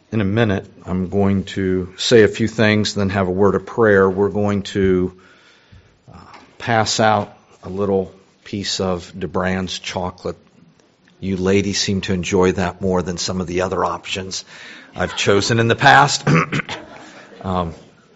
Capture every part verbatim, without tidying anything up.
in a minute, I'm going to say a few things, then have a word of prayer. We're going to uh, pass out a little piece of DeBrand's chocolate. You ladies seem to enjoy that more than some of the other options I've chosen in the past. um,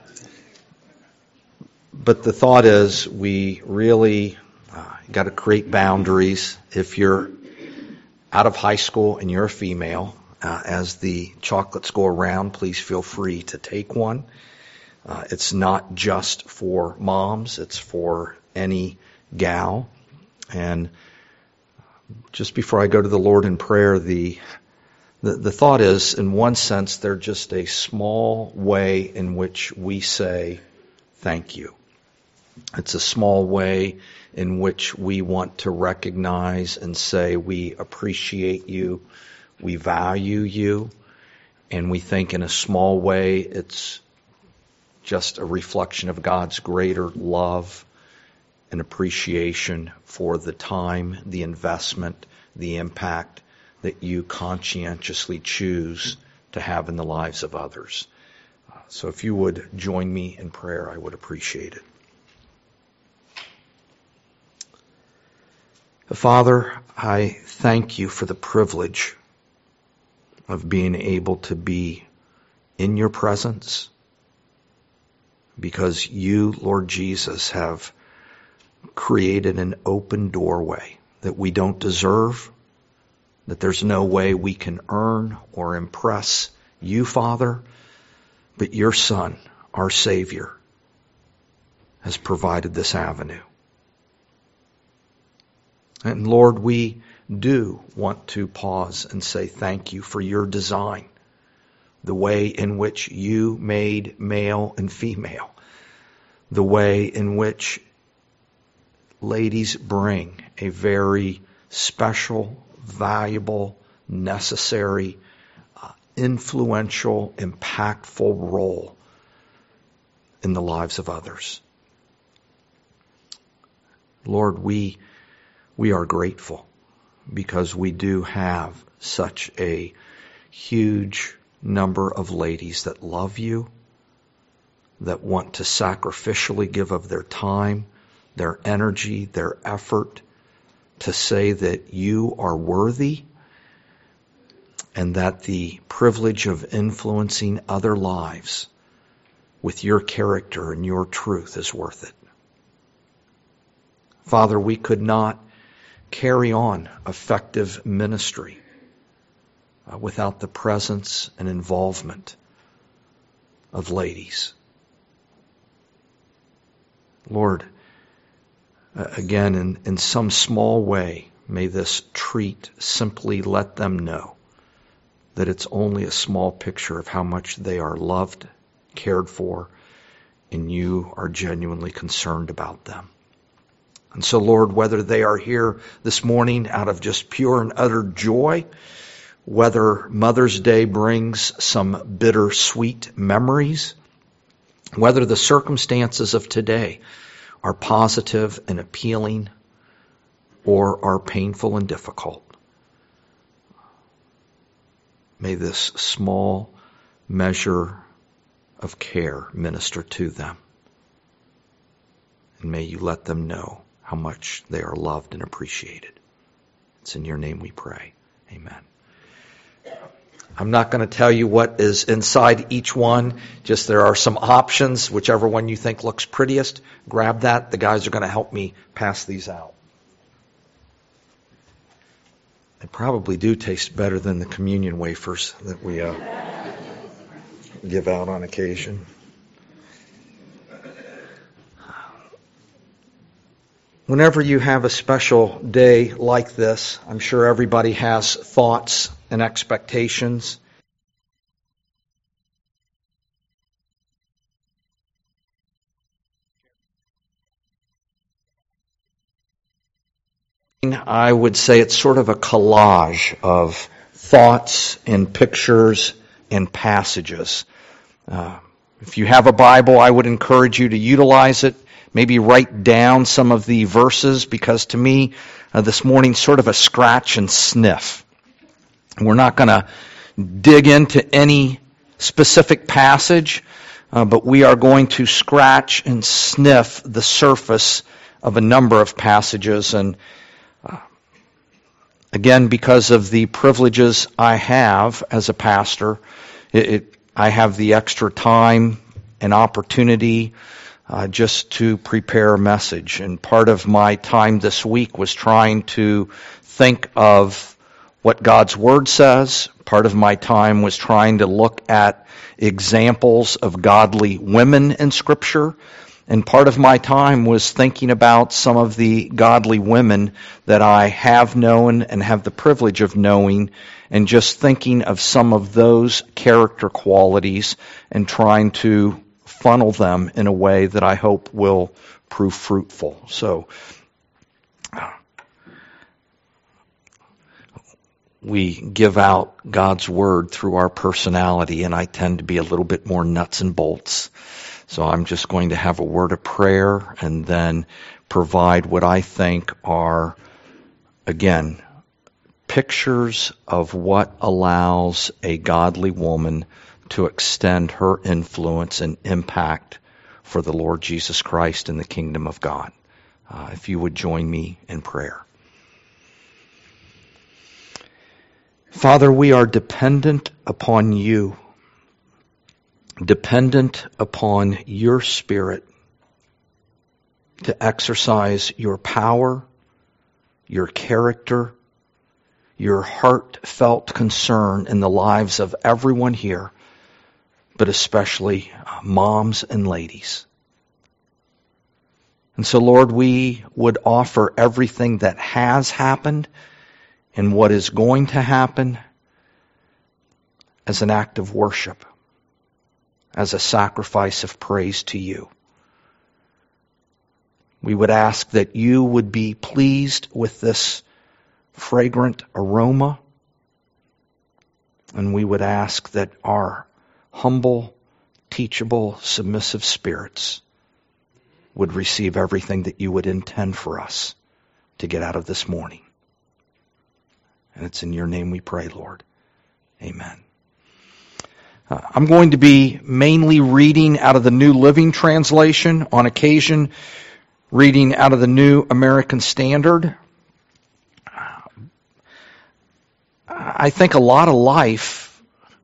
but the thought is we really uh, got to create boundaries. If you're out of high school and you're a female, uh, as the chocolates go around, please feel free to take one. Uh, it's not just for moms, it's for any gal. And just before I go to the Lord in prayer, the, the the thought is, in one sense, they're just a small way in which we say thank you. It's a small way in which we want to recognize and say we appreciate you, we value you, and we think in a small way it's just a reflection of God's greater love and appreciation for the time, the investment, the impact that you conscientiously choose to have in the lives of others. Uh, so if you would join me in prayer, I would appreciate it. Father, I thank you for the privilege of being able to be in your presence, because you, Lord Jesus, have created an open doorway that we don't deserve, that there's no way we can earn or impress you, Father, but your Son, our Savior, has provided this avenue. And Lord, we do want to pause and say thank you for your design, the way in which you made male and female, the way in which ladies bring a very special, valuable, necessary, uh, influential, impactful role in the lives of others. Lord, we we are grateful because we do have such a huge number of ladies that love you, that want to sacrificially give of their time, their energy, their effort to say that you are worthy and that the privilege of influencing other lives with your character and your truth is worth it. Father, we could not carry on effective ministry uh, without the presence and involvement of ladies. Lord, uh, again, in, in some small way, may this treat simply let them know that it's only a small picture of how much they are loved, cared for, and you are genuinely concerned about them. And so, Lord, whether they are here this morning out of just pure and utter joy, whether Mother's Day brings some bittersweet memories, whether the circumstances of today are positive and appealing or are painful and difficult, may this small measure of care minister to them. And may you let them know how much they are loved and appreciated. It's in your name we pray. Amen. I'm not going to tell you what is inside each one. Just there are some options. Whichever one you think looks prettiest, grab that. The guys are going to help me pass these out. They probably do taste better than the communion wafers that we uh, give out on occasion. Whenever you have a special day like this, I'm sure everybody has thoughts and expectations. I would say it's sort of a collage of thoughts and pictures and passages. Uh, if you have a Bible, I would encourage you to utilize it. Maybe write down some of the verses, because to me, uh, this morning's sort of a scratch and sniff. We're not going to dig into any specific passage, uh, but we are going to scratch and sniff the surface of a number of passages. And uh, again, because of the privileges I have as a pastor, it, it, I have the extra time and opportunity uh, just to prepare a message. And part of my time this week was trying to think of what God's Word says. Part of my time was trying to look at examples of godly women in Scripture. And part of my time was thinking about some of the godly women that I have known and have the privilege of knowing, and just thinking of some of those character qualities and trying to funnel them in a way that I hope will prove fruitful. So, we give out God's Word through our personality, and I tend to be a little bit more nuts and bolts. So I'm just going to have a word of prayer and then provide what I think are, again, pictures of what allows a godly woman to extend her influence and impact for the Lord Jesus Christ in the kingdom of God. Uh, if you would join me in prayer. Father, we are dependent upon you, dependent upon your Spirit to exercise your power, your character, your heartfelt concern in the lives of everyone here, but especially moms and ladies. And so, Lord, we would offer everything that has happened and what is going to happen as an act of worship, as a sacrifice of praise to you. We would ask that you would be pleased with this fragrant aroma, and we would ask that our humble, teachable, submissive spirits would receive everything that you would intend for us to get out of this morning. And it's in your name we pray, Lord. Amen. Uh, I'm going to be mainly reading out of the New Living Translation, on occasion reading out of the New American Standard. I think a lot of life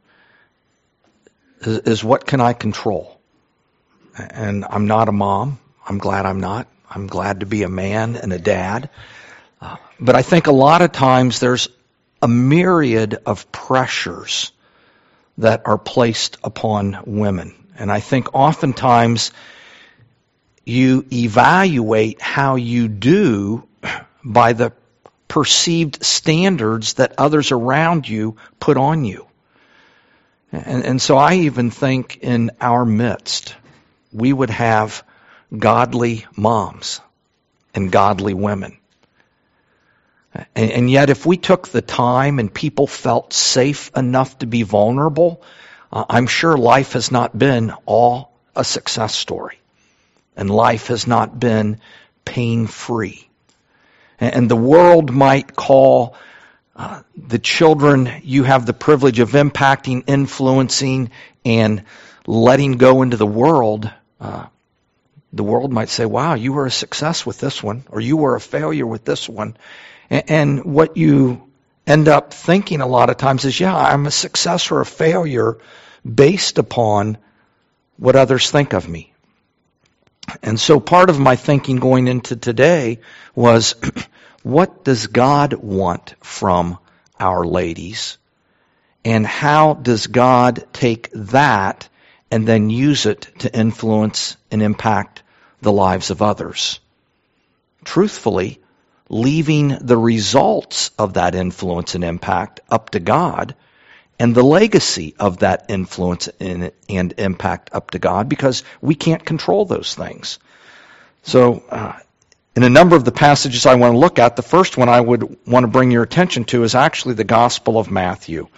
is, is what can I control? And I'm not a mom. I'm glad I'm not. I'm glad to be a man and a dad. Uh, but I think a lot of times there's a myriad of pressures that are placed upon women. And I think oftentimes you evaluate how you do by the perceived standards that others around you put on you. And, and so I even think in our midst, we would have godly moms and godly women. And, and yet if we took the time and people felt safe enough to be vulnerable, uh, I'm sure life has not been all a success story. And life has not been pain-free. And, and the world might call uh, the children you have the privilege of impacting, influencing, and letting go into the world. Uh, the world might say, wow, you were a success with this one, or you were a failure with this one. And, and what you end up thinking a lot of times is, yeah, I'm a success or a failure based upon what others think of me. And so part of my thinking going into today was, what does God want from our ladies? And how does God take that and then use it to influence and impact the lives of others? Truthfully, leaving the results of that influence and impact up to God, and the legacy of that influence and impact up to God, because we can't control those things. So, uh, in a number of the passages I want to look at, the first one I would want to bring your attention to is actually the Gospel of Matthew.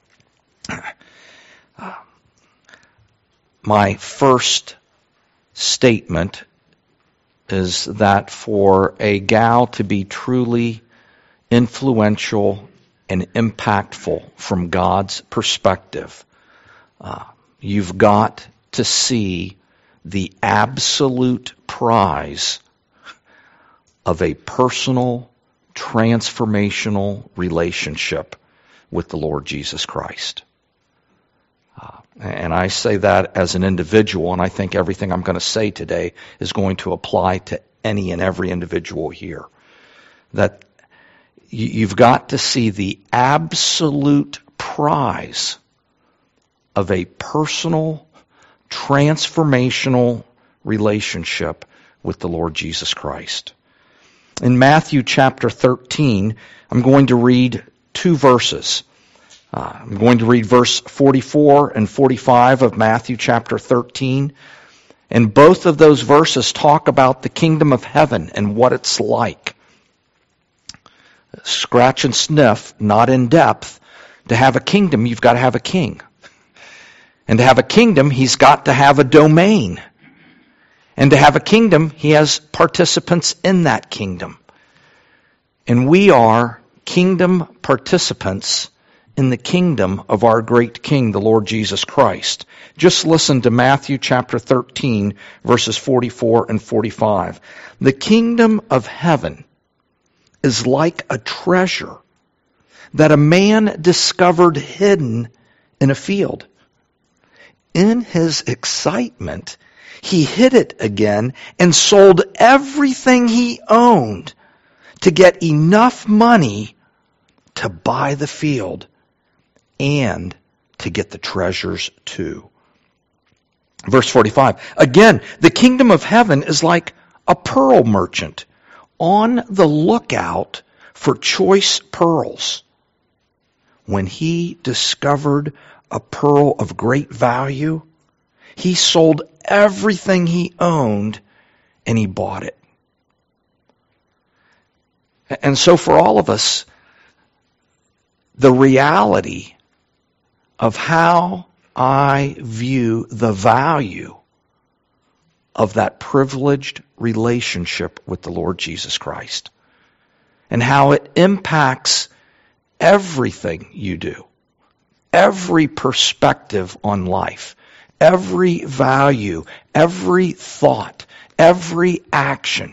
Uh, my first statement is that for a gal to be truly influential and impactful from God's perspective, uh, you've got to see the absolute prize of a personal, transformational relationship with the Lord Jesus Christ. Uh, and I say that as an individual, and I think everything I'm going to say today is going to apply to any and every individual here. That you've got to see the absolute prize of a personal, transformational relationship with the Lord Jesus Christ. In Matthew chapter thirteen, I'm going to read two verses. Uh, I'm going to read verse forty-four and forty-five of Matthew chapter thirteen. And both of those verses talk about the kingdom of heaven and what it's like. Scratch and sniff, not in depth. To have a kingdom, you've got to have a king. And to have a kingdom, he's got to have a domain. And to have a kingdom, he has participants in that kingdom. And we are kingdom participants in the kingdom of our great King, the Lord Jesus Christ. Just listen to Matthew chapter thirteen, verses forty-four and forty-five. The kingdom of heaven is like a treasure that a man discovered hidden in a field. In his excitement, he hid it again and sold everything he owned to get enough money to buy the field and to get the treasures too. Verse forty-five. Again, the kingdom of heaven is like a pearl merchant on the lookout for choice pearls. When he discovered a pearl of great value, he sold everything he owned and he bought it. And so for all of us, the reality of how I view the value of that privileged relationship with the Lord Jesus Christ and how it impacts everything you do, every perspective on life, every value, every thought, every action.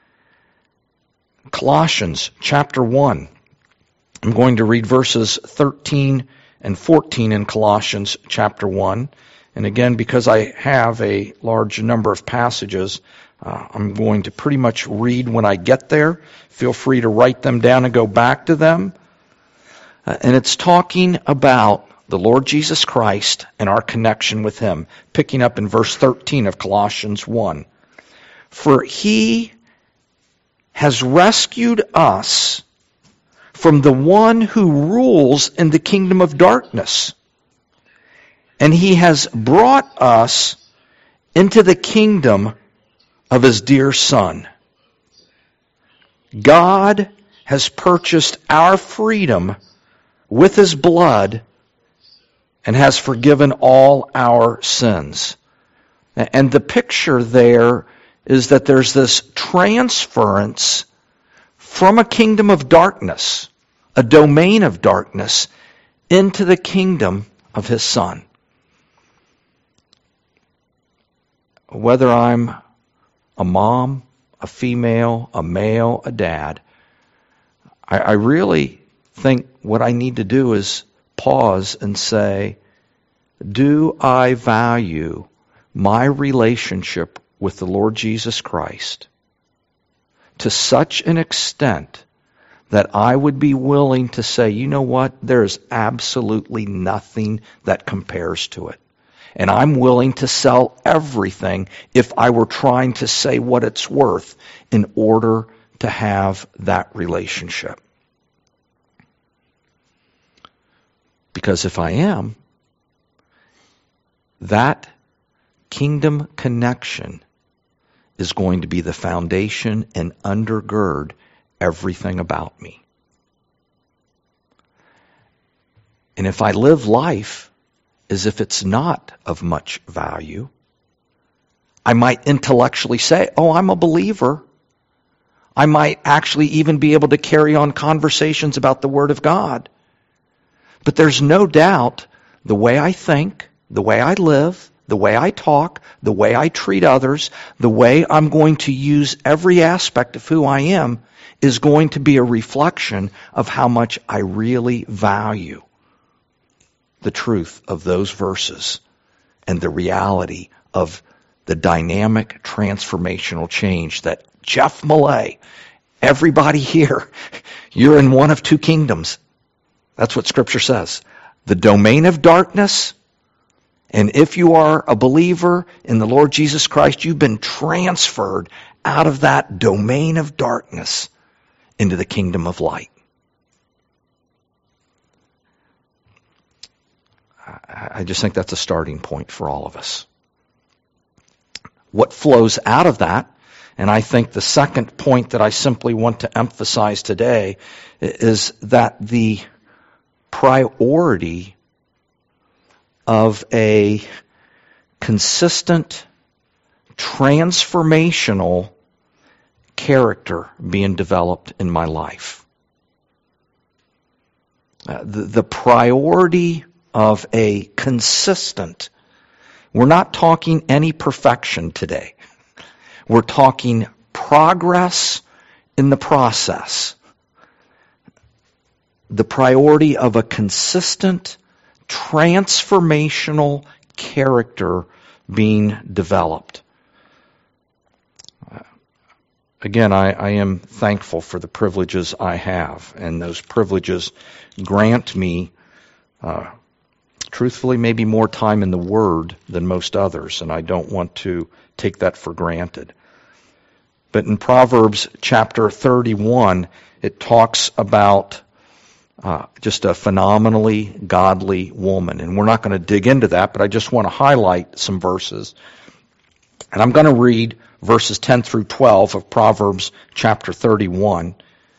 Colossians chapter one. I'm going to read verses thirteen and fourteen in Colossians chapter one. And again, because I have a large number of passages, uh, I'm going to pretty much read when I get there. Feel free to write them down and go back to them. Uh, and it's talking about the Lord Jesus Christ and our connection with Him, picking up in verse thirteen of Colossians one. For He has rescued us from the one who rules in the kingdom of darkness, and He has brought us into the kingdom of His dear Son. God has purchased our freedom with His blood and has forgiven all our sins. And the picture there is that there's this transference from a kingdom of darkness, a domain of darkness, into the kingdom of His Son. Whether I'm a mom, a female, a male, a dad, I, I really think what I need to do is pause and say, do I value my relationship with the Lord Jesus Christ to such an extent that I would be willing to say, you know what, there is absolutely nothing that compares to it. And I'm willing to sell everything if I were trying to say what it's worth in order to have that relationship. Because if I am, that kingdom connection is going to be the foundation and undergird everything about me. And if I live life as if it's not of much value, I might intellectually say, oh, I'm a believer. I might actually even be able to carry on conversations about the Word of God. But there's no doubt the way I think, the way I live, the way I talk, the way I treat others, the way I'm going to use every aspect of who I am is going to be a reflection of how much I really value the truth of those verses and the reality of the dynamic transformational change that Jeff Millay, everybody here, you're in one of two kingdoms. That's what Scripture says. The domain of darkness, and if you are a believer in the Lord Jesus Christ, you've been transferred out of that domain of darkness into the kingdom of light. I just think that's a starting point for all of us. What flows out of that, and I think the second point that I simply want to emphasize today, is that the priority of a consistent, transformational character being developed in my life. Uh, the, the priority of a consistent, we're not talking any perfection today. We're talking progress in the process. The priority of a consistent, transformational character being developed. Again, I, I am thankful for the privileges I have, and those privileges grant me, uh, truthfully, maybe more time in the Word than most others, and I don't want to take that for granted. But in Proverbs chapter thirty-one, it talks about uh, just a phenomenally godly woman, and we're not going to dig into that, but I just want to highlight some verses. And I'm going to read verses ten through twelve of Proverbs chapter thirty-one.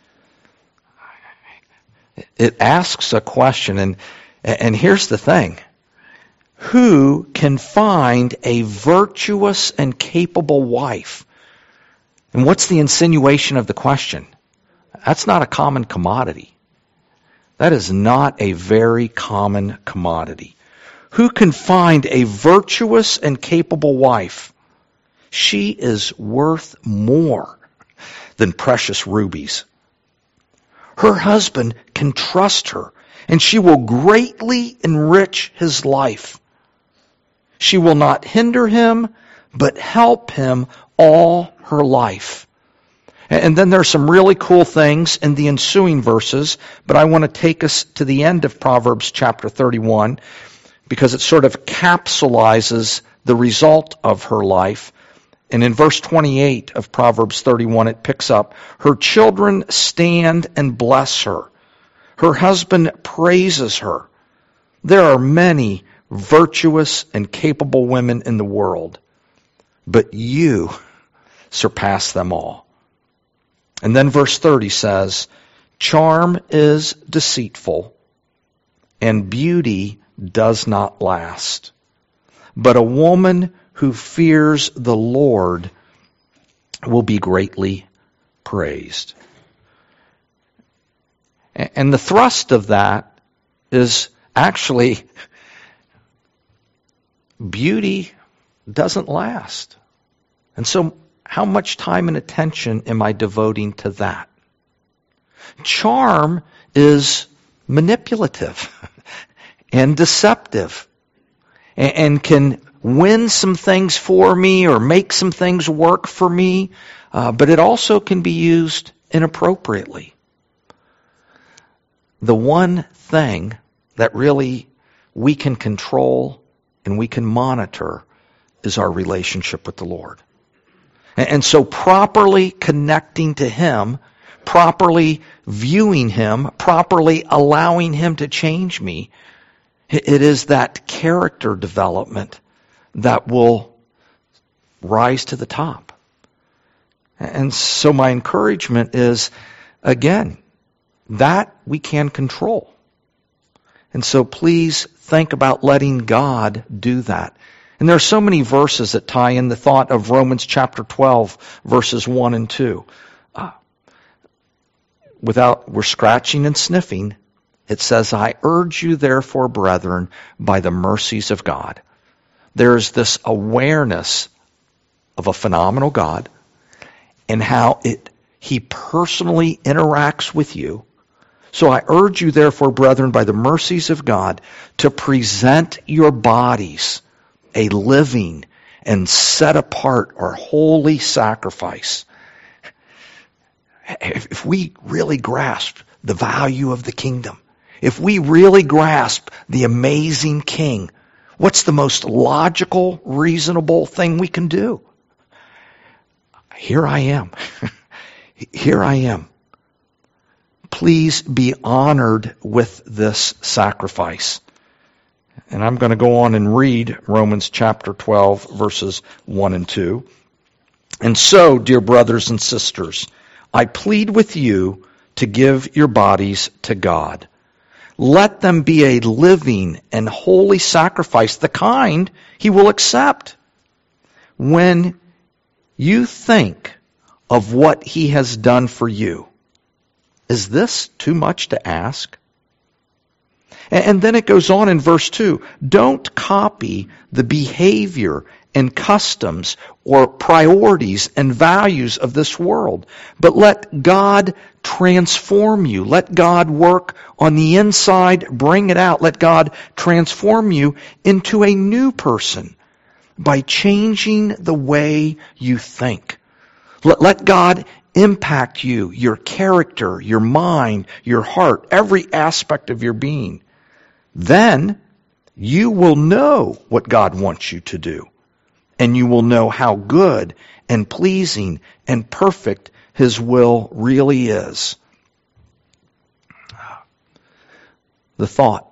It asks a question, and and here's the thing. Who can find a virtuous and capable wife? And what's the insinuation of the question? That's not a common commodity. That is not a very common commodity. Who can find a virtuous and capable wife? She is worth more than precious rubies. Her husband can trust her, and she will greatly enrich his life. She will not hinder him, but help him all her life. And then there's some really cool things in the ensuing verses, but I want to take us to the end of Proverbs chapter thirty-one because it sort of capsulizes the result of her life. And in verse twenty-eight of Proverbs thirty-one, it picks up, her children stand and bless her. Her husband praises her. There are many virtuous and capable women in the world, but you surpass them all. And then verse thirty says, charm is deceitful, and beauty does not last. But a woman who fears the Lord will be greatly praised. And the thrust of that is actually beauty doesn't last. And so how much time and attention am I devoting to that? Charm is manipulative and deceptive and can win some things for me or make some things work for me, uh, but it also can be used inappropriately. The one thing that really we can control and we can monitor is our relationship with the Lord. And so properly connecting to Him, properly viewing Him, properly allowing Him to change me, it is that character development that will rise to the top. And so my encouragement is, again, that we can control. And so please think about letting God do that. And there are so many verses that tie in the thought of Romans chapter twelve, verses one and two. Uh, without, we're scratching and sniffing, It says, I urge you therefore, brethren, by the mercies of God. There's this awareness of a phenomenal God and how it He personally interacts with you. So I urge you therefore, brethren, by the mercies of God, to present your bodies a living and set apart or holy sacrifice. If we really grasp the value of the kingdom, if we really grasp the amazing King, what's the most logical, reasonable thing we can do? Here I am. Here I am. Please be honored with this sacrifice. And I'm going to go on and read Romans chapter twelve, verses one and two. And so, dear brothers and sisters, I plead with you to give your bodies to God. Let them be a living and holy sacrifice, the kind He will accept. When you think of what He has done for you, is this too much to ask? And then it goes on in verse two. Don't copy the behavior and customs or priorities and values of this world, but let God transform you. Let God work on the inside, bring it out. Let God transform you into a new person by changing the way you think. Let, let God impact you, your character, your mind, your heart, every aspect of your being. Then you will know what God wants you to do. And you will know how good and pleasing and perfect His will really is. The thought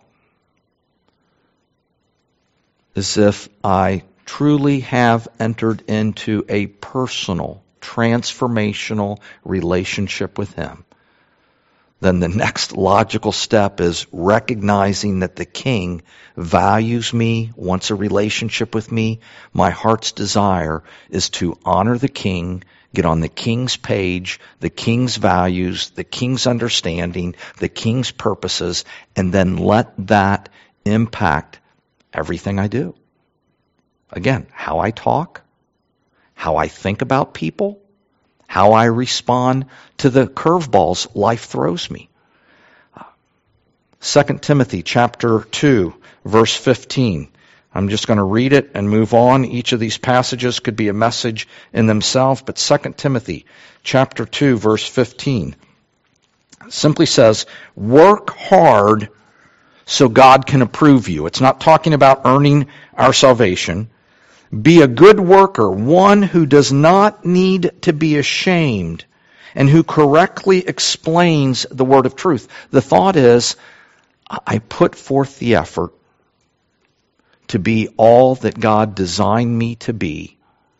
is if I truly have entered into a personal, transformational relationship with Him, then the next logical step is recognizing that the King values me, wants a relationship with me. My heart's desire is to honor the King, get on the King's page, the King's values, the King's understanding, the King's purposes, and then let that impact everything I do. Again, how I talk, how I think about people, how I respond to the curveballs life throws me. Second Timothy chapter two, verse fifteen. I'm just going to read it and move on. Each of these passages could be a message in themselves, but Second Timothy chapter two, verse fifteen simply says, work hard so God can approve you. It's not talking about earning our salvation. Be a good worker, one who does not need to be ashamed and who correctly explains the word of truth. The thought is, I put forth the effort to be all that God designed me to be,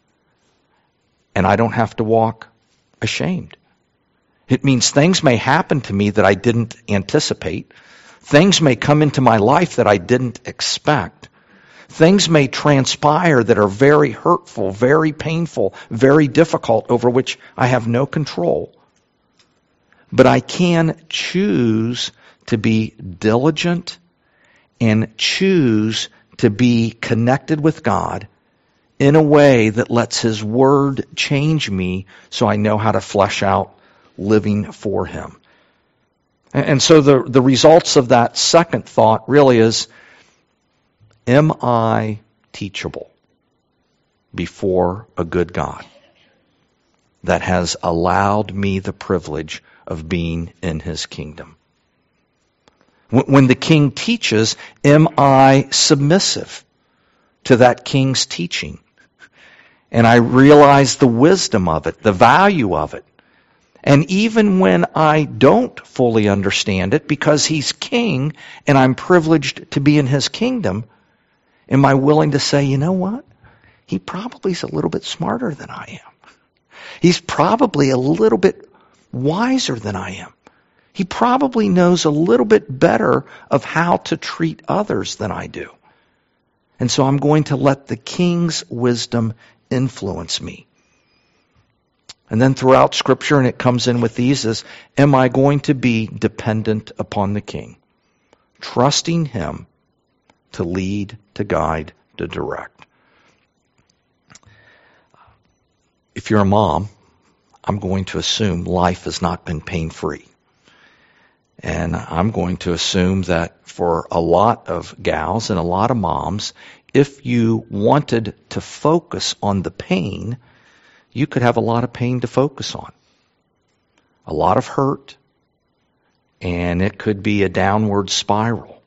and I don't have to walk ashamed. It means things may happen to me that I didn't anticipate. Things may come into my life that I didn't expect. Things may transpire that are very hurtful, very painful, very difficult, over which I have no control. But I can choose to be diligent and choose to be connected with God in a way that lets His Word change me so I know how to flesh out living for Him. And so the, the results of that second thought really is, am I teachable before a good God that has allowed me the privilege of being in His kingdom? When the King teaches, am I submissive to that King's teaching? And I realize the wisdom of it, the value of it. And even when I don't fully understand it, because He's King and I'm privileged to be in His kingdom, am I willing to say, you know what? He probably is a little bit smarter than I am. He's probably a little bit wiser than I am. He probably knows a little bit better of how to treat others than I do. And so I'm going to let the King's wisdom influence me. And then throughout Scripture, and it comes in with these, is, am I going to be dependent upon the King? trusting Him to lead, to guide, to direct. If you're a mom, I'm going to assume life has not been pain-free. And I'm going to assume that for a lot of gals and a lot of moms, if you wanted to focus on the pain, you could have a lot of pain to focus on. A lot of hurt, and it could be a downward spiral.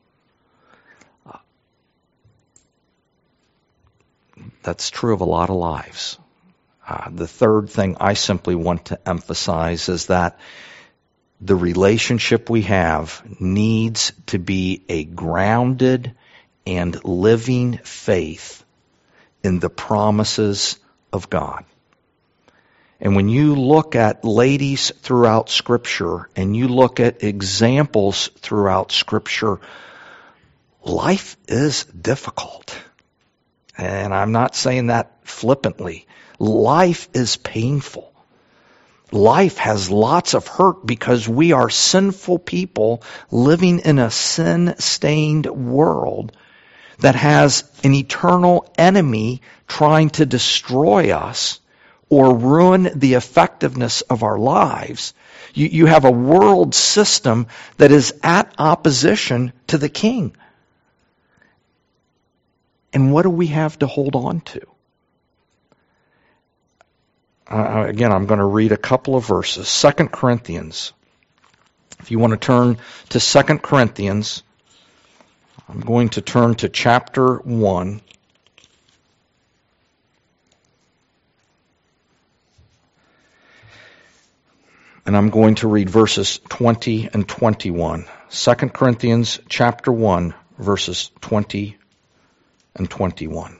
That's true of a lot of lives. Uh, the third thing I simply want to emphasize is that the relationship we have needs to be a grounded and living faith in the promises of God. And when you look at ladies throughout Scripture and you look at examples throughout Scripture, life is difficult. And I'm not saying that flippantly. Life is painful. Life has lots of hurt because we are sinful people living in a sin-stained world that has an eternal enemy trying to destroy us or ruin the effectiveness of our lives. You, you have a world system that is at opposition to the King. And what do we have to hold on to? Uh, again, I'm going to read a couple of verses. Second Corinthians. If you want to turn to Second Corinthians, I'm going to turn to chapter one. And I'm going to read verses twenty and twenty-one. Second Corinthians chapter one, verses twenty and twenty-one.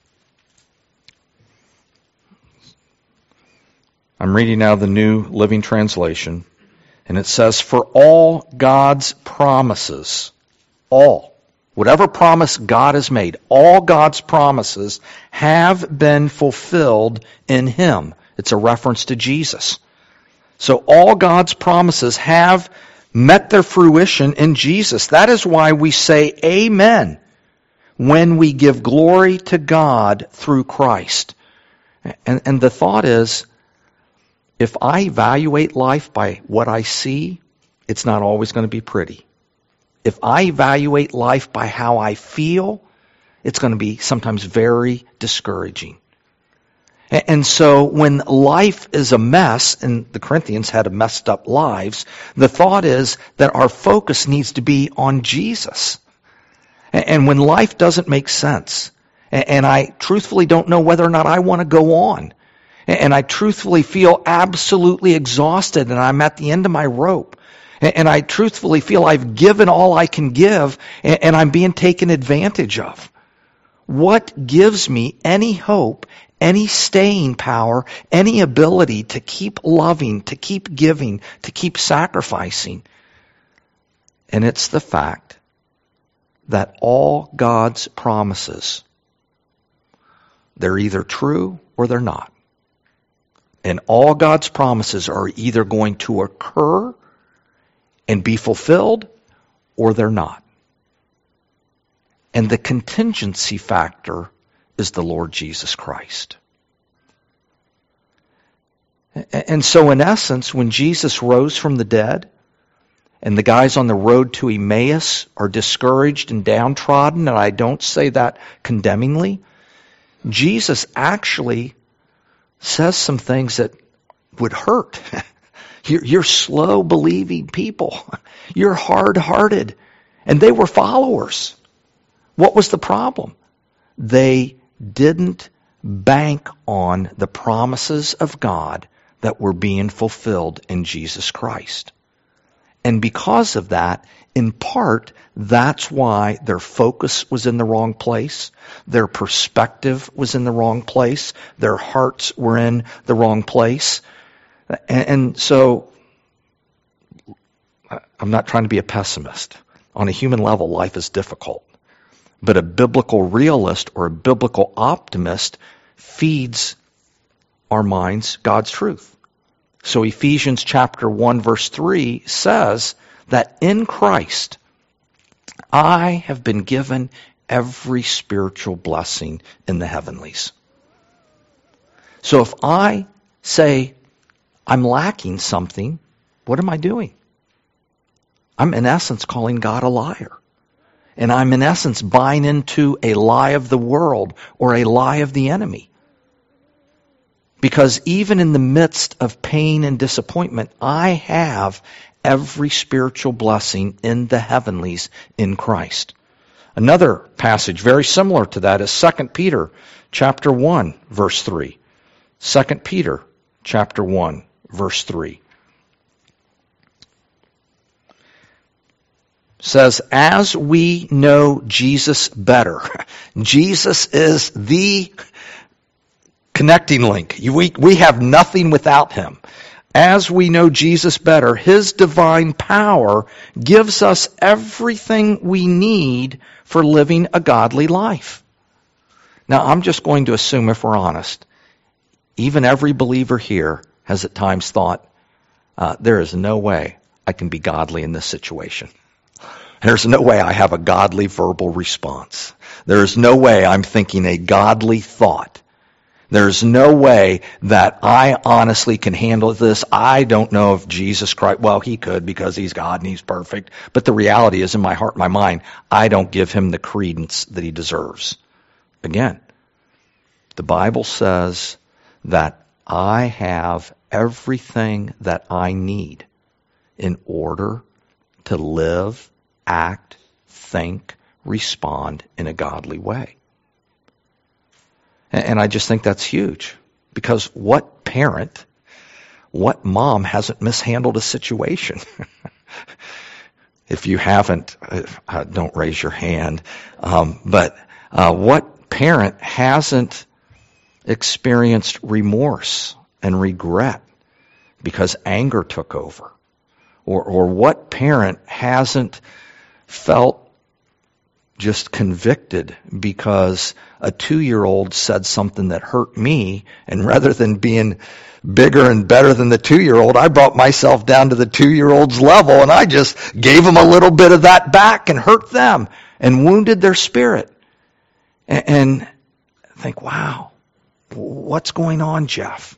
I'm reading now the New Living Translation, and it says, "For all God's promises, all, whatever promise God has made, all God's promises have been fulfilled in Him." It's a reference to Jesus. So all God's promises have met their fruition in Jesus. That is why we say amen when we give glory to God through Christ. And, and the thought is, if I evaluate life by what I see, it's not always going to be pretty. If I evaluate life by how I feel, it's going to be sometimes very discouraging. And so when life is a mess, and the Corinthians had messed up lives, the thought is that our focus needs to be on Jesus. And when life doesn't make sense, and I truthfully don't know whether or not I want to go on, and I truthfully feel absolutely exhausted and I'm at the end of my rope, and I truthfully feel I've given all I can give and I'm being taken advantage of, what gives me any hope, any staying power, any ability to keep loving, to keep giving, to keep sacrificing? And it's the fact that all God's promises, they're either true or they're not. And all God's promises are either going to occur and be fulfilled, or they're not. And the contingency factor is the Lord Jesus Christ. And so in essence, when Jesus rose from the dead, and the guys on the road to Emmaus are discouraged and downtrodden, and I don't say that condemningly, Jesus actually says some things that would hurt. You're, you're slow-believing people. You're hard-hearted. And they were followers. What was the problem? They didn't bank on the promises of God that were being fulfilled in Jesus Christ. And because of that, in part, that's why their focus was in the wrong place, their perspective was in the wrong place, their hearts were in the wrong place. And, and so, I'm not trying to be a pessimist. On a human level, life is difficult. But a biblical realist or a biblical optimist feeds our minds God's truth. So Ephesians chapter one verse three says that in Christ I have been given every spiritual blessing in the heavenlies. So if I say I'm lacking something, what am I doing? I'm in essence calling God a liar. And I'm in essence buying into a lie of the world or a lie of the enemy. Because even in the midst of pain and disappointment, I have every spiritual blessing in the heavenlies in Christ. Another passage very similar to that is Second Peter chapter one, verse three. Second Peter chapter one, verse three. Says, as we know Jesus better. Jesus is the connecting link. We, we have nothing without him. As we know Jesus better, his divine power gives us everything we need for living a godly life. Now, I'm just going to assume, if we're honest, even every believer here has at times thought, uh, there is no way I can be godly in this situation. There's no way I have a godly verbal response. There is no way I'm thinking a godly thought. There's no way that I honestly can handle this. I don't know if Jesus Christ, well, he could because he's God and he's perfect. But the reality is, in my heart, my mind, I don't give him the credence that he deserves. Again, the Bible says that I have everything that I need in order to live, act, think, respond in a godly way. And I just think that's huge. Because what parent, what mom hasn't mishandled a situation? If you haven't, uh, don't raise your hand. Um, but uh, what parent hasn't experienced remorse and regret because anger took over? Or, or what parent hasn't felt just convicted because a two-year-old said something that hurt me, and rather than being bigger and better than the two-year-old, I brought myself down to the two-year-old's level, and I just gave them a little bit of that back and hurt them and wounded their spirit. And, and think, wow, what's going on, Jeff?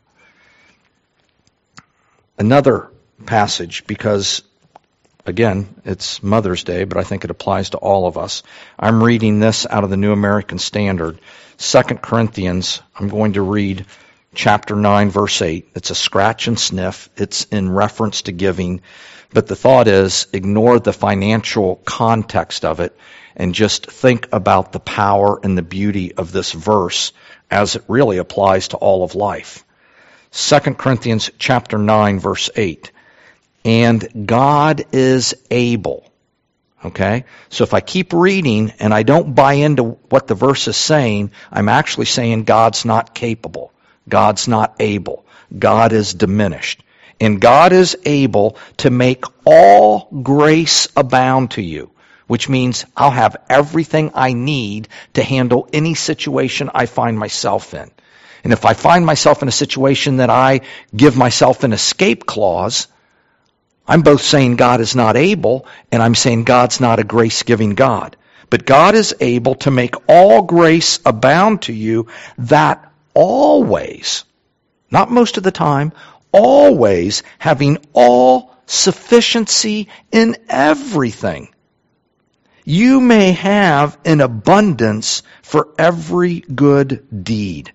Another passage, because again, it's Mother's Day, but I think it applies to all of us. I'm reading this out of the New American Standard. Second Corinthians, I'm going to read chapter nine, verse eight. It's a scratch and sniff. It's in reference to giving. But the thought is, ignore the financial context of it and just think about the power and the beauty of this verse as it really applies to all of life. Second Corinthians chapter nine, verse eight. And God is able. Okay? So if I keep reading and I don't buy into what the verse is saying, I'm actually saying God's not capable. God's not able. God is diminished. And God is able to make all grace abound to you, which means I'll have everything I need to handle any situation I find myself in. And if I find myself in a situation that I give myself an escape clause, I'm both saying God is not able, and I'm saying God's not a grace-giving God. But God is able to make all grace abound to you, that always, not most of the time, always having all sufficiency in everything, you may have an abundance for every good deed.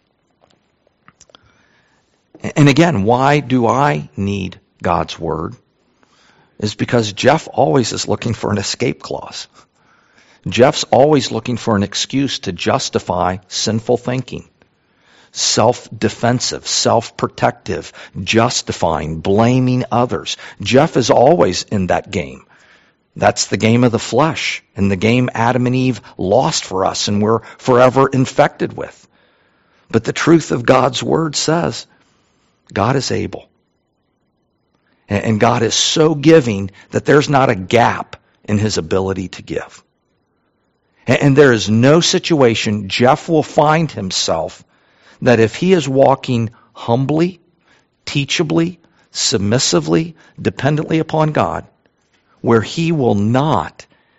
And again, why do I need God's Word? Is because Jeff always is looking for an escape clause. Jeff's always looking for an excuse to justify sinful thinking. Self-defensive, self-protective, justifying, blaming others. Jeff is always in that game. That's the game of the flesh, and the game Adam and Eve lost for us and we're forever infected with. But the truth of God's Word says, God is able. And God is so giving that there's not a gap in his ability to give. And there is no situation Jeff will find himself that if he is walking humbly, teachably, submissively, dependently upon God, where he will not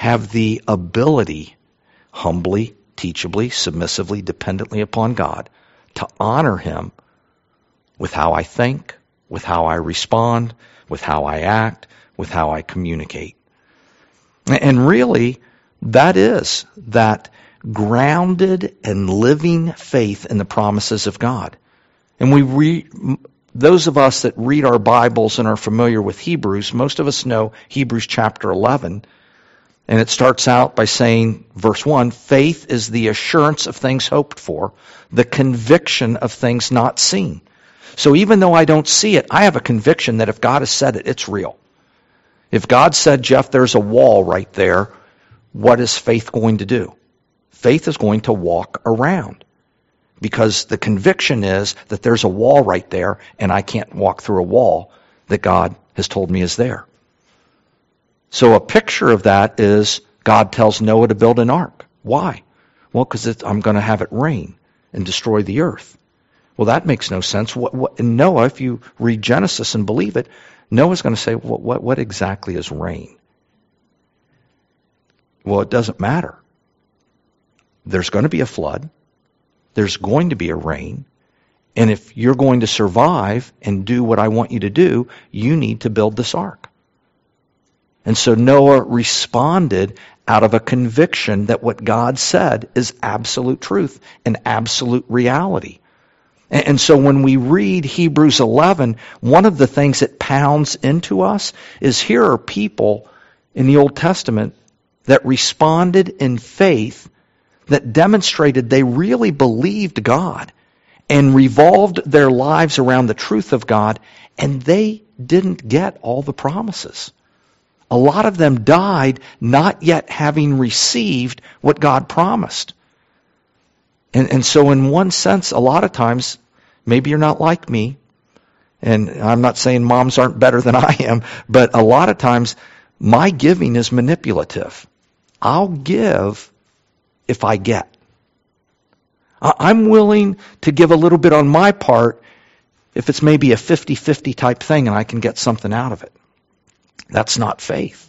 have the ability, humbly, teachably, submissively, dependently upon God, to honor him with how I think, with how I respond, with how I act, with how I communicate. And really, that is that grounded and living faith in the promises of God. And we re, those of us that read our Bibles and are familiar with Hebrews, most of us know Hebrews chapter eleven. And it starts out by saying, verse one, faith is the assurance of things hoped for, the conviction of things not seen. So even though I don't see it, I have a conviction that if God has said it, it's real. If God said, Jeff, there's a wall right there, what is faith going to do? Faith is going to walk around. Because the conviction is that there's a wall right there, and I can't walk through a wall that God has told me is there. So a picture of that is God tells Noah to build an ark. Why? Well, because I'm going to have it rain and destroy the earth. Well, that makes no sense. What, what, and Noah, if you read Genesis and believe it, Noah's going to say, what, what, what exactly is rain? Well, it doesn't matter. There's going to be a flood. There's going to be a rain. And if you're going to survive and do what I want you to do, you need to build this ark. And so Noah responded out of a conviction that what God said is absolute truth and absolute reality. And so when we read Hebrews eleven, one of the things that pounds into us is here are people in the Old Testament that responded in faith that demonstrated they really believed God and revolved their lives around the truth of God, and they didn't get all the promises. A lot of them died not yet having received what God promised. And, and so in one sense, a lot of times, maybe you're not like me, and I'm not saying moms aren't better than I am, but a lot of times my giving is manipulative. I'll give if I get. I'm willing to give a little bit on my part if it's maybe a fifty-fifty type thing and I can get something out of it. That's not faith.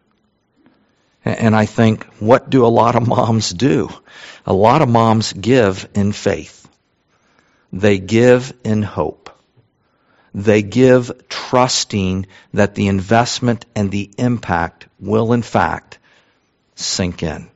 And I think, what do a lot of moms do? A lot of moms give in faith. They give in hope. They give trusting that the investment and the impact will in fact sink in.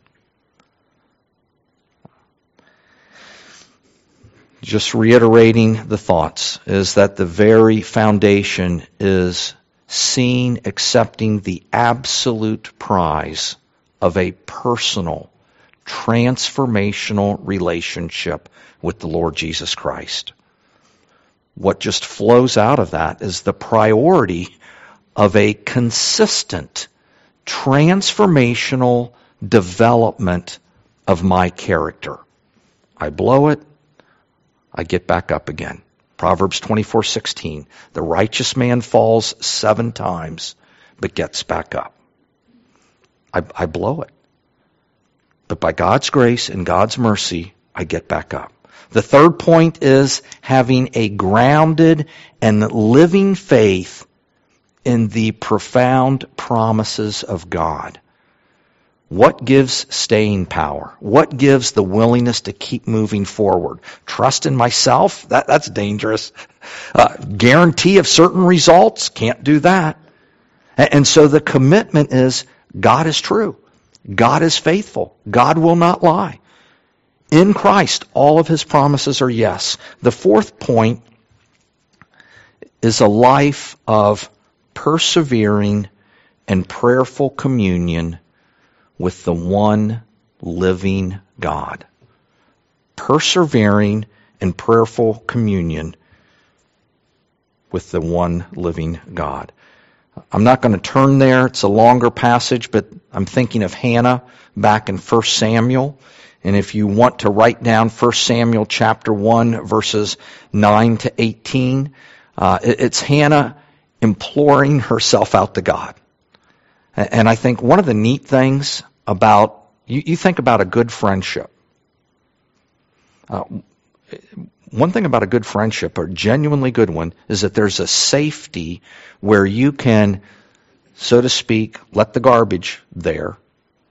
Just reiterating the thoughts is that the very foundation is seeing, accepting the absolute prize of a personal, transformational relationship with the Lord Jesus Christ. What just flows out of that is the priority of a consistent, transformational development of my character. I blow it, I get back up again. Proverbs twenty-four sixteen, the righteous man falls seven times, but gets back up. I, I blow it. But by God's grace and God's mercy, I get back up. The third point is having a grounded and living faith in the profound promises of God. What gives staying power? What gives the willingness to keep moving forward? Trust in myself? That, that's dangerous. Uh, guarantee of certain results? Can't do that. And, and so the commitment is God is true. God is faithful. God will not lie. In Christ, all of his promises are yes. The fourth point is a life of persevering and prayerful communion with the one living God. Persevering and prayerful communion with the one living God. I'm not going to turn there. It's a longer passage, but I'm thinking of Hannah back in First Samuel. And if you want to write down First Samuel chapter one, verses nine to eighteen, uh, it's Hannah imploring herself out to God. And I think one of the neat things about, you, you think about a good friendship. Uh, one thing about a good friendship, or genuinely good one, is that there's a safety where you can, so to speak, let the garbage there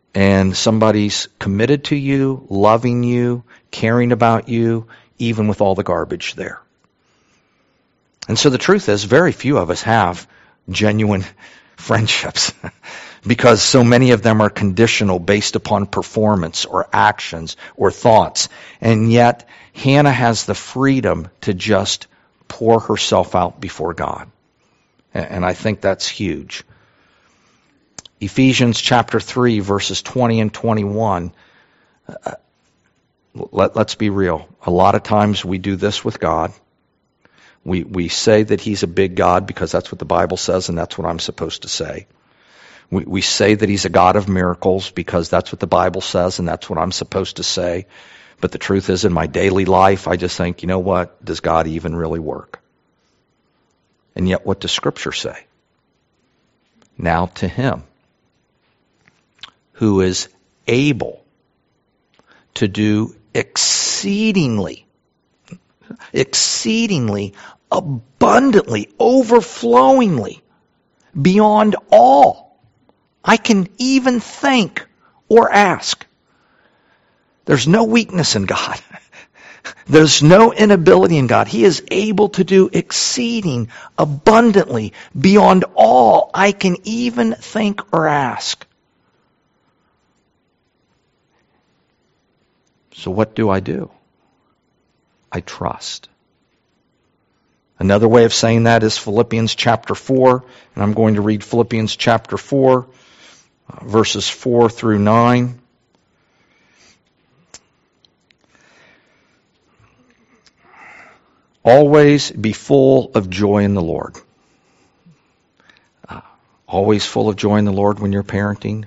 and somebody's committed to you, loving you, caring about you, even with all the garbage there. And so the truth is, very few of us have genuine friendships because so many of them are conditional based upon performance or actions or thoughts. And yet, Hannah has the freedom to just pour herself out before God. And I think that's huge. Ephesians chapter three, verses twenty and twenty-one. Uh, let, let's be real. A lot of times we do this with God. We we say that He's a big God because that's what the Bible says and that's what I'm supposed to say. We, we say that He's a God of miracles because that's what the Bible says and that's what I'm supposed to say. But the truth is, in my daily life, I just think, you know what? Does God even really work? And yet, what does Scripture say? Now to Him who is able to do exceedingly, exceedingly, abundantly, overflowingly, beyond all I can even think or ask. There's no weakness in God. There's no inability in God. He is able to do exceeding abundantly beyond all I can even think or ask. So what do I do? I trust. Another way of saying that is Philippians chapter four, and I'm going to read Philippians chapter four, uh, verses four through nine. Always be full of joy in the Lord. Uh, always full of joy in the Lord when you're parenting?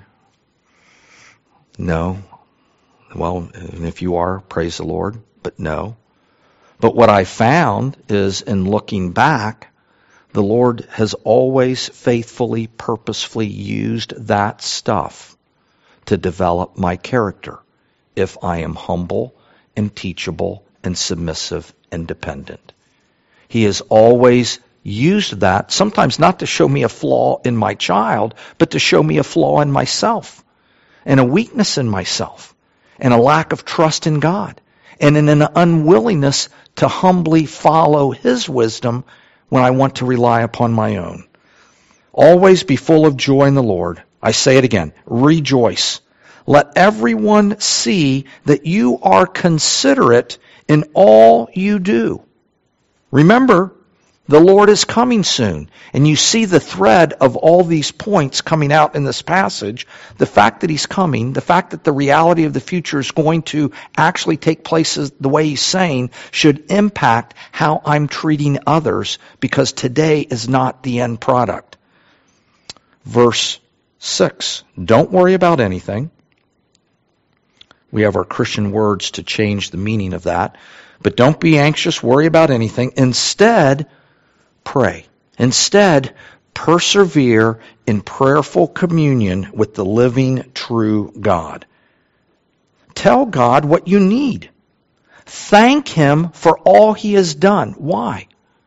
No. Well, and if you are, praise the Lord, but no. But what I found is in looking back, the Lord has always faithfully, purposefully used that stuff to develop my character if I am humble and teachable and submissive and dependent. He has always used that, sometimes not to show me a flaw in my child, but to show me a flaw in myself and a weakness in myself and a lack of trust in God and in an unwillingness to humbly follow His wisdom when I want to rely upon my own. Always be full of joy in the Lord. I say it again, rejoice. Let everyone see that you are considerate in all you do. Remember, the Lord is coming soon. And you see the thread of all these points coming out in this passage. The fact that He's coming, the fact that the reality of the future is going to actually take place the way He's saying should impact how I'm treating others, because today is not the end product. Verse six, don't worry about anything. We have our Christian words to change the meaning of that. But don't be anxious, worry about anything. Instead, pray. Instead, persevere in prayerful communion with the living, true God. Tell God what you need. Thank Him for all He has done. Why?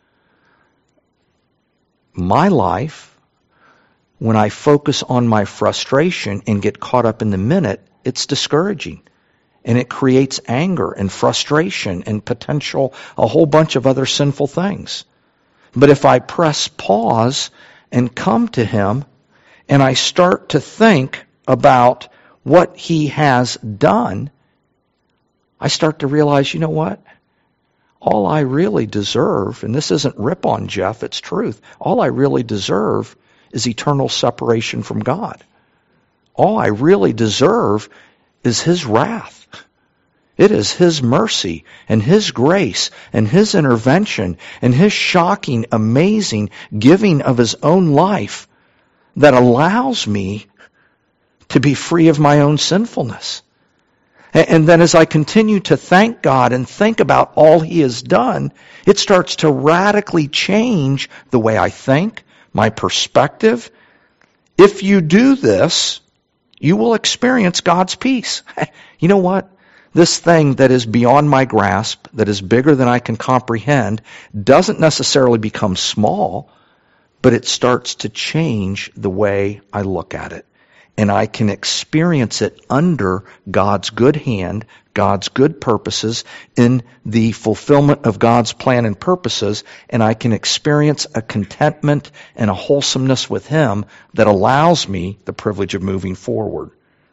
My life, when I focus on my frustration and get caught up in the minute, it's discouraging. And it creates anger and frustration and potential, a whole bunch of other sinful things. But if I press pause and come to Him, and I start to think about what He has done, I start to realize, you know what? All I really deserve, and this isn't rip on Jeff, it's truth, all I really deserve is eternal separation from God. All I really deserve is His wrath. It is His mercy and His grace and His intervention and His shocking, amazing giving of His own life that allows me to be free of my own sinfulness. And then as I continue to thank God and think about all He has done, it starts to radically change the way I think, my perspective. If you do this, you will experience God's peace. You know what? This thing that is beyond my grasp, that is bigger than I can comprehend, doesn't necessarily become small, but it starts to change the way I look at it. and I can experience it under God's good hand, God's good purposes, in the fulfillment of God's plan and purposes, and I can experience a contentment and a wholesomeness with Him that allows me the privilege of moving forward.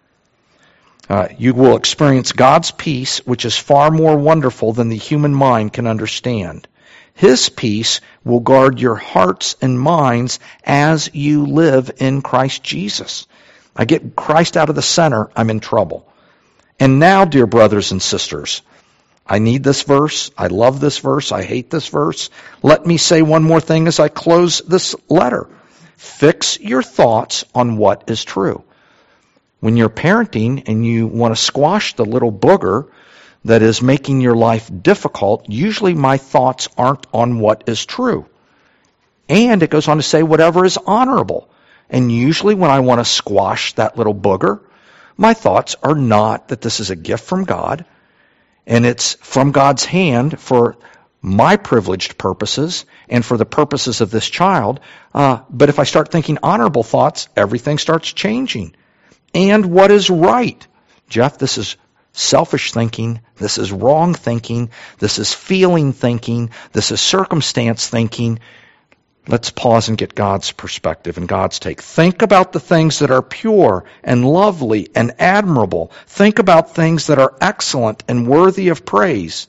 Uh, you will experience God's peace, which is far more wonderful than the human mind can understand. His peace will guard your hearts and minds as you live in Christ Jesus. I get Christ out of the center, I'm in trouble. And now, dear brothers and sisters, I need this verse. I love this verse. I hate this verse. Let me say one more thing as I close this letter. Fix your thoughts on what is true. When you're parenting and you want to squash the little booger that is making your life difficult, usually my thoughts aren't on what is true. And it goes on to say whatever is honorable. And usually when I want to squash that little booger, my thoughts are not that this is a gift from God, and it's from God's hand for my privileged purposes and for the purposes of this child. Uh, but if I start thinking honorable thoughts, everything starts changing. And what is right? Jeff, this is selfish thinking. This is wrong thinking. This is feeling thinking. This is circumstance thinking. Let's pause and get God's perspective and God's take. Think about the things that are pure and lovely and admirable. Think about things that are excellent and worthy of praise.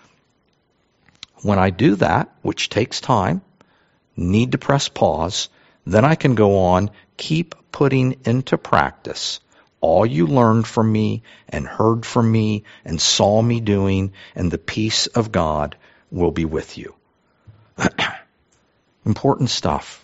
When I do that, which takes time, need to press pause, then I can go on, keep putting into practice all you learned from me and heard from me and saw me doing, and the peace of God will be with you. Important stuff.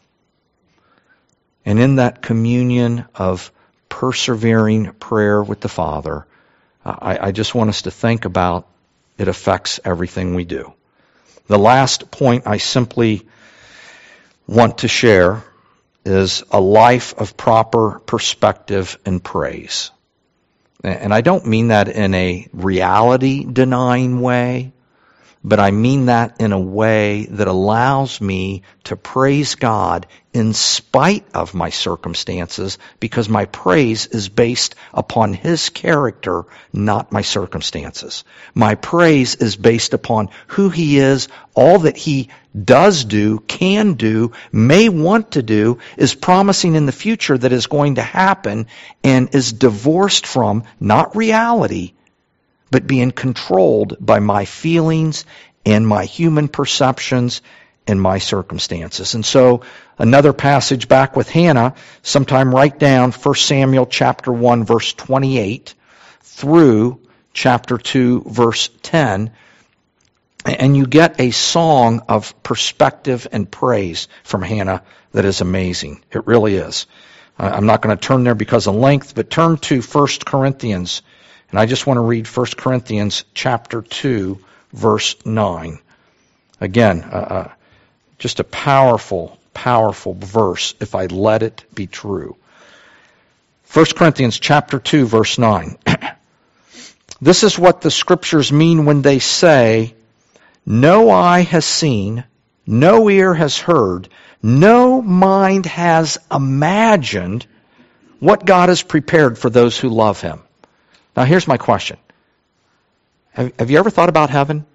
And in that communion of persevering prayer with the Father, I, I just want us to think about it affects everything we do. The last point I simply want to share is a life of proper perspective and praise. And I don't mean that in a reality-denying way, but I mean that in a way that allows me to praise God in spite of my circumstances, because my praise is based upon His character, not my circumstances. My praise is based upon who He is, all that He does do, can do, may want to do, is promising in the future that is going to happen, and is divorced from, not reality, but being controlled by my feelings and my human perceptions and my circumstances. And so another passage back with Hannah, sometime write down First Samuel chapter one, verse twenty-eight through chapter two, verse ten, and you get a song of perspective and praise from Hannah that is amazing. It really is. I'm not going to turn there because of length, but turn to First Corinthians. And I just want to read First Corinthians chapter two, verse nine. Again, uh, uh, just a powerful, powerful verse if I let it be true. First Corinthians chapter two, verse nine. This is what the Scriptures mean when they say, no eye has seen, no ear has heard, no mind has imagined what God has prepared for those who love Him. Now here's my question. Have, have you ever thought about heaven?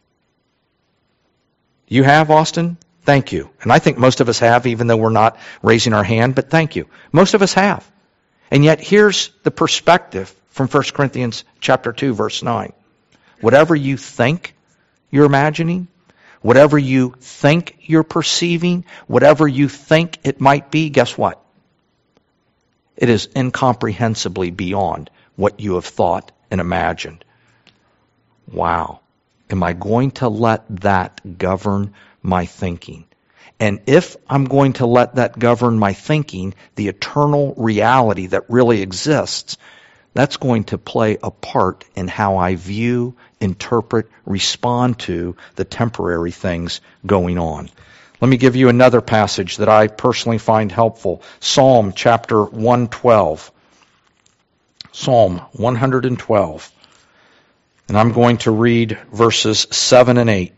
You have, Austin? Thank you. And I think most of us have, even though we're not raising our hand, but thank you. Most of us have. And yet here's the perspective from First Corinthians chapter two, verse nine. Whatever you think you're imagining, whatever you think you're perceiving, whatever you think it might be, guess what? It is incomprehensibly beyond what you have thought and imagined. Wow. Am I going to let that govern my thinking? And if I'm going to let that govern my thinking, the eternal reality that really exists, that's going to play a part in how I view, interpret, respond to the temporary things going on. Let me give you another passage that I personally find helpful. Psalm chapter one twelve. Psalm one twelve. And I'm going to read verses seven and eight.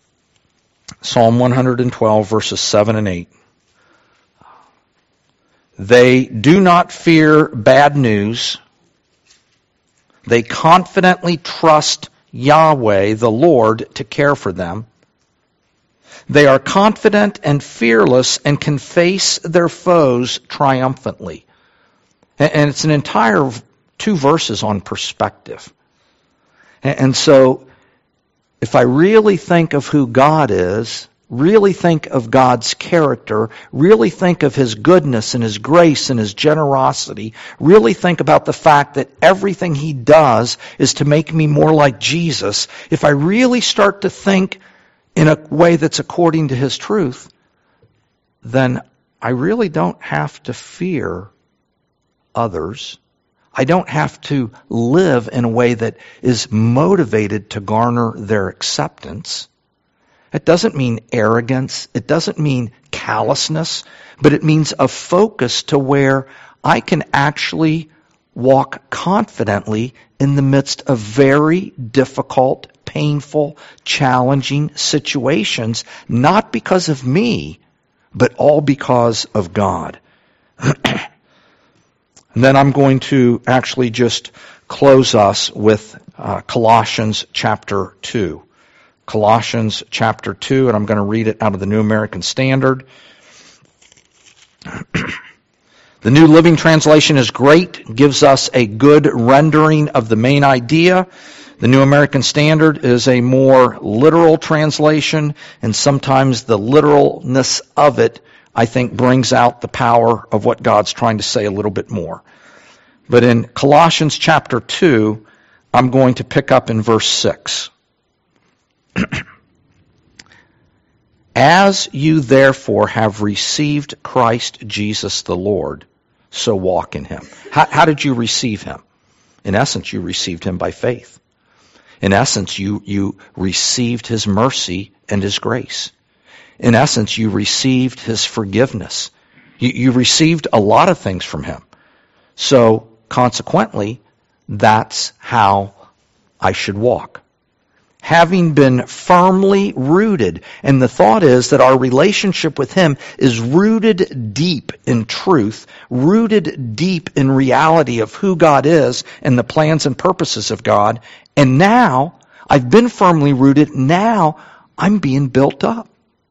Psalm one twelve, verses seven and eight. They do not fear bad news. They confidently trust Yahweh, the Lord, to care for them. They are confident and fearless and can face their foes triumphantly. And it's an entire two verses on perspective. And so, if I really think of who God is, really think of God's character, really think of His goodness and His grace and His generosity, really think about the fact that everything He does is to make me more like Jesus, if I really start to think in a way that's according to His truth, then I really don't have to fear others. I don't have to live in a way that is motivated to garner their acceptance. It doesn't mean arrogance. It doesn't mean callousness. But it means a focus to where I can actually walk confidently in the midst of very difficult, painful, challenging situations, not because of me, but all because of God. And then I'm going to actually just close us with uh, Colossians chapter two. Colossians chapter two, and I'm going to read it out of the New American Standard. The New Living Translation is great, gives us a good rendering of the main idea. The New American Standard is a more literal translation, and sometimes the literalness of it, I think, brings out the power of what God's trying to say a little bit more. But in Colossians chapter two, I'm going to pick up in verse six. As you therefore have received Christ Jesus the Lord, so walk in Him. How, how did you receive Him? In essence, you received Him by faith. In essence, you, you received His mercy and His grace. In essence, you received His forgiveness. You, you received a lot of things from Him. So, consequently, that's how I should walk. Having been firmly rooted, and the thought is that our relationship with Him is rooted deep in truth, rooted deep in reality of who God is and the plans and purposes of God. And now, I've been firmly rooted, now I'm being built up.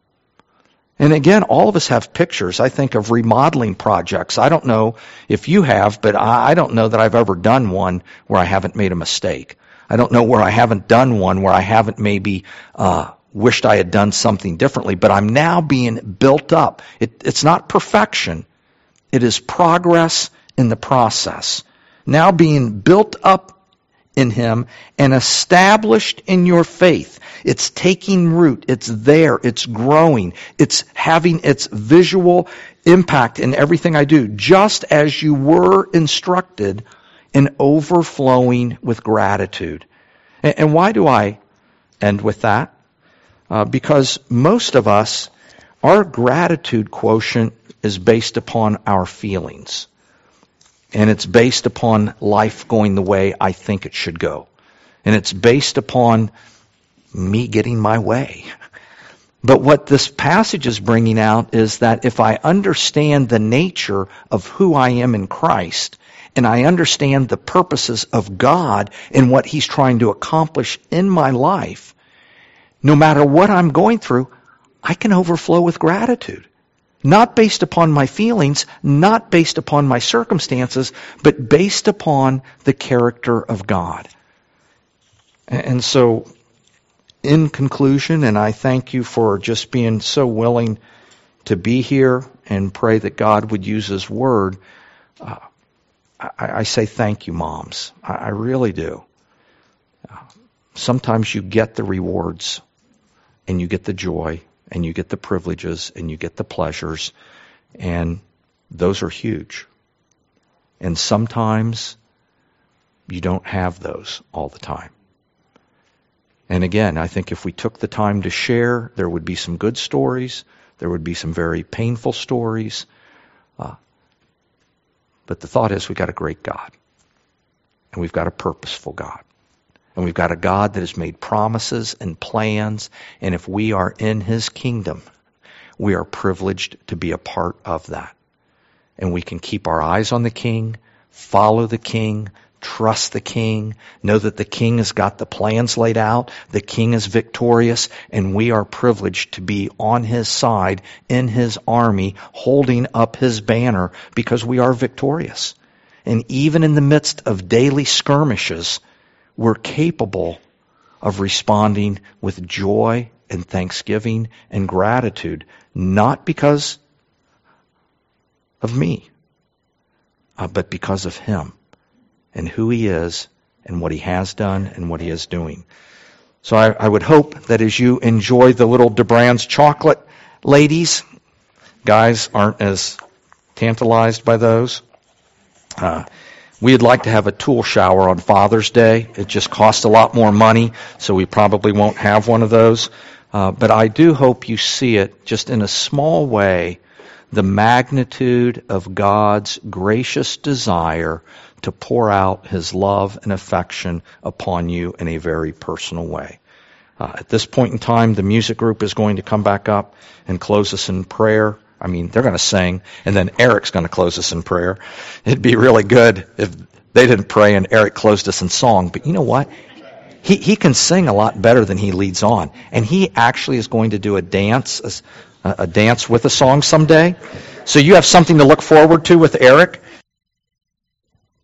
And again, all of us have pictures. I think of remodeling projects. I don't know if you have, but I don't know that I've ever done one where I haven't made a mistake. I don't know where I haven't done one where I haven't maybe uh, wished I had done something differently. But I'm now being built up. It, it's not perfection. It is progress in the process. Now being built up in Him and established in your faith. It's taking root. It's there. It's growing. It's having its visual impact in everything I do, just as you were instructed, and overflowing with gratitude. And, and why do I end with that? Uh, because most of us, our gratitude quotient is based upon our feelings. And it's based upon life going the way I think it should go. And it's based upon me getting my way. But what this passage is bringing out is that if I understand the nature of who I am in Christ, and I understand the purposes of God and what He's trying to accomplish in my life, no matter what I'm going through, I can overflow with gratitude. Not based upon my feelings, not based upon my circumstances, but based upon the character of God. And so, in conclusion, and I thank you for just being so willing to be here and pray that God would use His Word, uh, I, I say thank you, moms. I, I really do. Uh, sometimes you get the rewards, and you get the joy, and you get the privileges, and you get the pleasures, and those are huge. And sometimes you don't have those all the time. And again, I think if we took the time to share, there would be some good stories, there would be some very painful stories. Uh, but the thought is we've got a great God, and we've got a purposeful God. And we've got a God that has made promises and plans, and if we are in His kingdom, we are privileged to be a part of that. and we can keep our eyes on the King, follow the King, trust the King, know that the King has got the plans laid out, the King is victorious, and we are privileged to be on His side, in His army, holding up His banner, because we are victorious. And even in the midst of daily skirmishes, we're capable of responding with joy and thanksgiving and gratitude, not because of me, uh, but because of Him and who He is and what He has done and what He is doing. So I, I would hope that as you enjoy the little DeBrand's chocolate, ladies, guys aren't as tantalized by those. Uh, we'd like to have a tool shower on Father's Day. It just costs a lot more money, so we probably won't have one of those. Uh, but I do hope you see it just in a small way, the magnitude of God's gracious desire to pour out His love and affection upon you in a very personal way. Uh, at this point in time, the music group is going to come back up and close us in prayer. I mean, they're going to sing, and then Eric's going to close us in prayer. It'd be really good if they didn't pray and Eric closed us in song. But you know what? He he can sing a lot better than he leads on. And he actually is going to do a dance, a, a dance with a song someday. So you have something to look forward to with Eric.